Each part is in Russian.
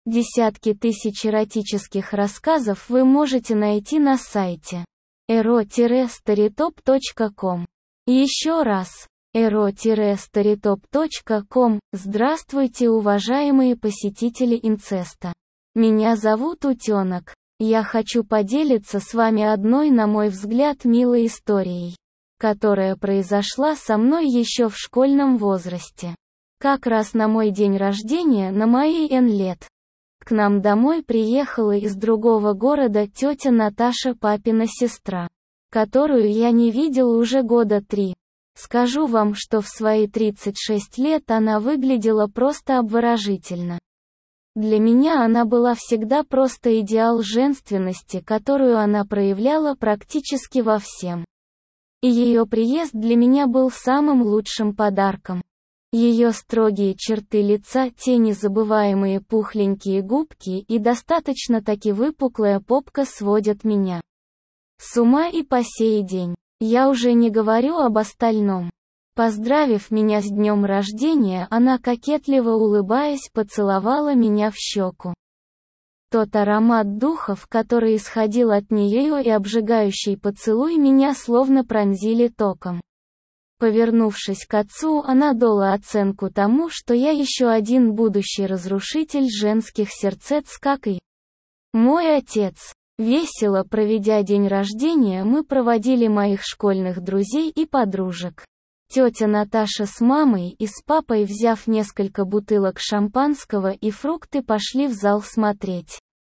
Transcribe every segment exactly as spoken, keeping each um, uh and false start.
Десятки тысяч эротических рассказов вы можете найти на сайте эро старитоп точка ком. Еще раз, эро старитоп точка ком. Здравствуйте, уважаемые посетители инцеста. Меня зовут Утенок. Я хочу поделиться с вами одной, на мой взгляд, милой историей, которая произошла со мной еще в школьном возрасте. Как раз на мой день рождения, на мои N лет. К нам домой приехала из другого города тетя Наташа, папина сестра, которую я не видел уже года три. Скажу вам, что в свои тридцать шесть лет она выглядела просто обворожительно. Для меня она была всегда просто идеал женственности, которую она проявляла практически во всем. И ее приезд для меня был самым лучшим подарком. Ее строгие черты лица, те незабываемые пухленькие губки и достаточно-таки выпуклая попка сводят меня с ума и по сей день. Я уже не говорю об остальном. Поздравив меня с днем рождения, она, кокетливо улыбаясь, поцеловала меня в щеку. Тот аромат духов, который исходил от нее, и обжигающий поцелуй меня словно пронзили током. Повернувшись к отцу, она дала оценку тому, что я еще один будущий разрушитель женских сердец, как и мой отец. Весело проведя день рождения, мы проводили моих школьных друзей и подружек. Тетя Наташа с мамой и с папой, взяв несколько бутылок шампанского и фрукты, пошли в зал смотреть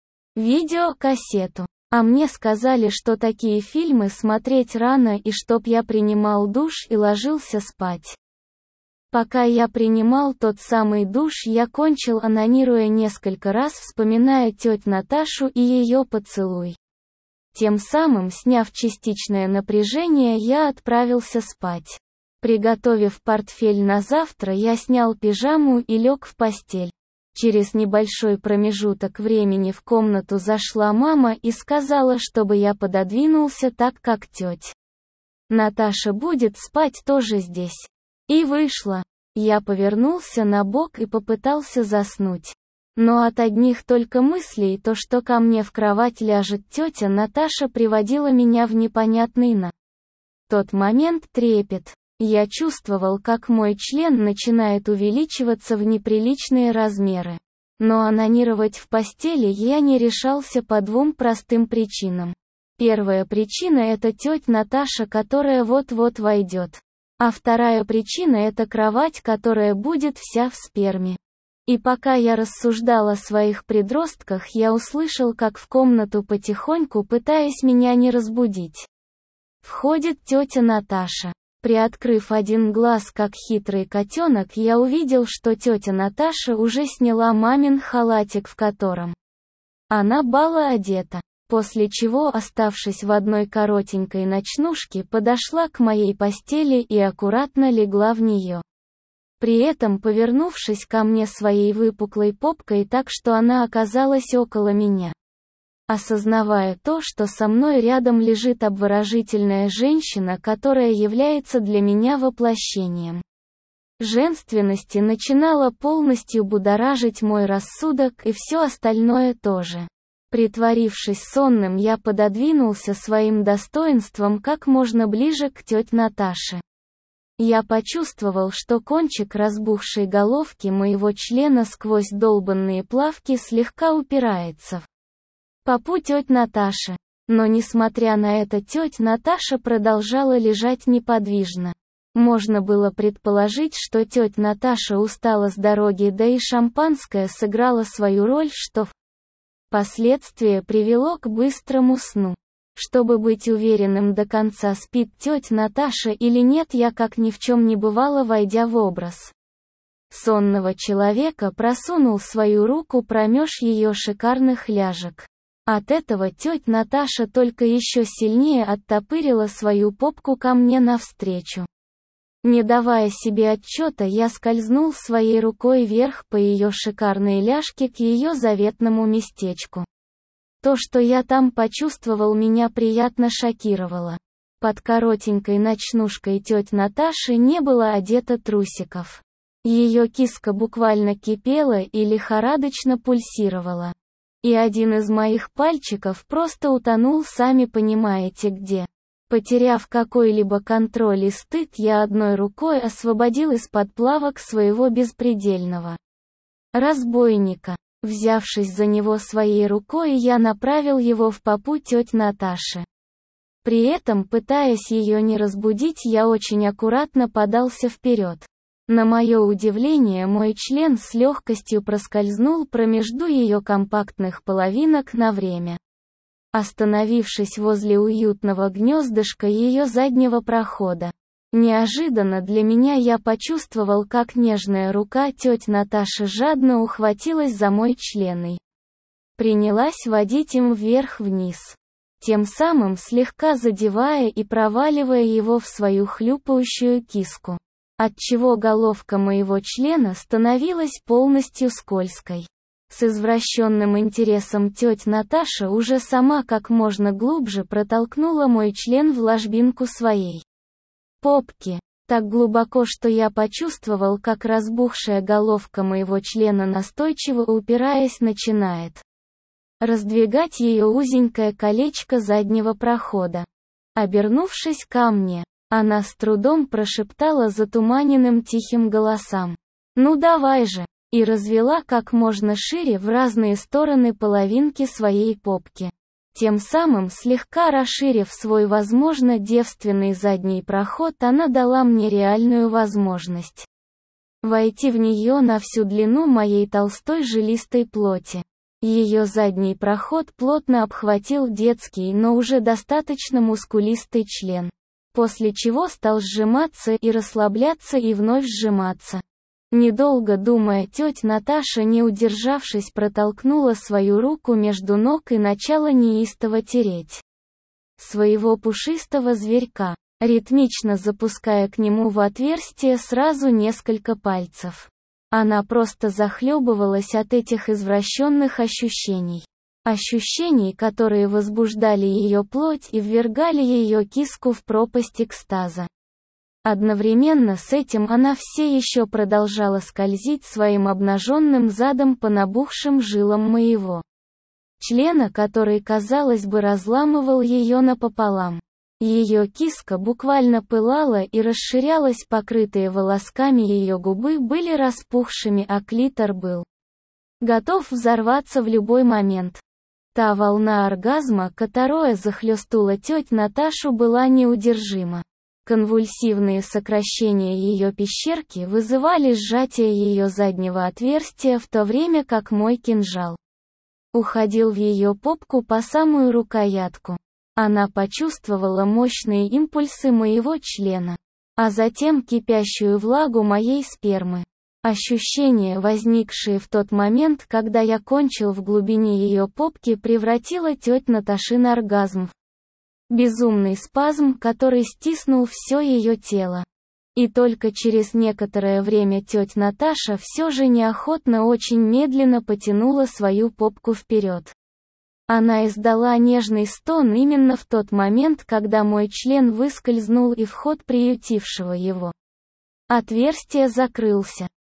видеокассету. А мне сказали, что такие фильмы смотреть рано и чтоб я принимал душ и ложился спать. Пока я принимал тот самый душ, я кончил, анонируя несколько раз, вспоминая тетю Наташу и ее поцелуй. Тем самым, сняв частичное напряжение, я отправился спать. Приготовив портфель на завтра, я снял пижаму и лег в постель. Через небольшой промежуток времени в комнату зашла мама и сказала, чтобы я пододвинулся так, как тетя Наташа будет спать тоже здесь. И вышла. Я повернулся на бок и попытался заснуть. Но от одних только мыслей, то, что ко мне в кровать ляжет тетя Наташа, приводило меня в непонятный на тот момент трепет. Я чувствовал, как мой член начинает увеличиваться в неприличные размеры. Но анонировать в постели я не решался по двум простым причинам. Первая причина – это тетя Наташа, которая вот-вот войдет. А вторая причина – это кровать, которая будет вся в сперме. И пока я рассуждал о своих предростках, я услышал, как в комнату потихоньку, пытаясь меня не разбудить, входит тетя Наташа. Приоткрыв один глаз, как хитрый котенок, я увидел, что тетя Наташа уже сняла мамин халатик, в котором она была одета, после чего, оставшись в одной коротенькой ночнушке, подошла к моей постели и аккуратно легла в нее. При этом повернувшись ко мне своей выпуклой попкой так, что она оказалась около меня. Осознавая то, что со мной рядом лежит обворожительная женщина, которая является для меня воплощением женственности, начинала полностью будоражить мой рассудок и все остальное тоже. Притворившись сонным, я пододвинулся своим достоинством как можно ближе к тете Наташе. Я почувствовал, что кончик разбухшей головки моего члена сквозь долбанные плавки слегка упирается в попу тети Наташи. Но несмотря на это, тетя Наташа продолжала лежать неподвижно. Можно было предположить, что тетя Наташа устала с дороги, да и шампанское сыграло свою роль, что впоследствии привело к быстрому сну. Чтобы быть уверенным, до конца спит тетя Наташа или нет, я, как ни в чем не бывало, войдя в образ сонного человека, просунул свою руку промеж ее шикарных ляжек. От этого тетя Наташа только еще сильнее оттопырила свою попку ко мне навстречу. Не давая себе отчета, я скользнул своей рукой вверх по ее шикарной ляжке к ее заветному местечку. То, что я там почувствовал, меня приятно шокировало. Под коротенькой ночнушкой тети Наташи не было одето трусиков. Ее киска буквально кипела и лихорадочно пульсировала. И один из моих пальчиков просто утонул, сами понимаете где. Потеряв какой-либо контроль и стыд, я одной рукой освободил из-под плавок своего беспредельного разбойника. Взявшись за него своей рукой, я направил его в попу тети Наташи. При этом, пытаясь ее не разбудить, я очень аккуратно подался вперед. На мое удивление, мой член с легкостью проскользнул промежду ее компактных половинок на время. Остановившись возле уютного гнездышка ее заднего прохода. Неожиданно для меня я почувствовал, как нежная рука тети Наташи жадно ухватилась за мой член и принялась водить им вверх-вниз, тем самым слегка задевая и проваливая его в свою хлюпающую киску, отчего головка моего члена становилась полностью скользкой. С извращенным интересом тетя Наташа уже сама как можно глубже протолкнула мой член в ложбинку своей попки, так глубоко, что я почувствовал, как разбухшая головка моего члена, настойчиво упираясь, начинает раздвигать ее узенькое колечко заднего прохода. Обернувшись ко мне, она с трудом прошептала затуманенным тихим голосом: «Ну давай же!» и развела как можно шире в разные стороны половинки своей попки, тем самым слегка расширив свой, возможно, девственный задний проход. Она дала мне реальную возможность войти в нее на всю длину моей толстой жилистой плоти. Ее задний проход плотно обхватил детский, но уже достаточно мускулистый член, после чего стал сжиматься и расслабляться и вновь сжиматься. Недолго думая, тетя Наташа, не удержавшись, протолкнула свою руку между ног и начала неистово тереть своего пушистого зверька, ритмично запуская к нему в отверстие сразу несколько пальцев. Она просто захлебывалась от этих извращенных ощущений. Ощущений, которые возбуждали ее плоть и ввергали ее киску в пропасть экстаза. Одновременно с этим она все еще продолжала скользить своим обнаженным задом по набухшим жилам моего члена, который, казалось бы, разламывал ее напополам. Ее киска буквально пылала и расширялась, покрытые волосками ее губы были распухшими, а клитор был готов взорваться в любой момент. Та волна оргазма, которая захлестнула тетю Наташу, была неудержима. Конвульсивные сокращения ее пещерки вызывали сжатие ее заднего отверстия, в то время как мой кинжал уходил в ее попку по самую рукоятку. Она почувствовала мощные импульсы моего члена, а затем кипящую влагу моей спермы. Ощущение, возникшее в тот момент, когда я кончил в глубине ее попки, превратило тетю Наташин оргазм в безумный спазм, который стиснул все ее тело. И только через некоторое время тетя Наташа все же неохотно, очень медленно потянула свою попку вперед. Она издала нежный стон именно в тот момент, когда мой член выскользнул и вход приютившего его отверстия закрылся.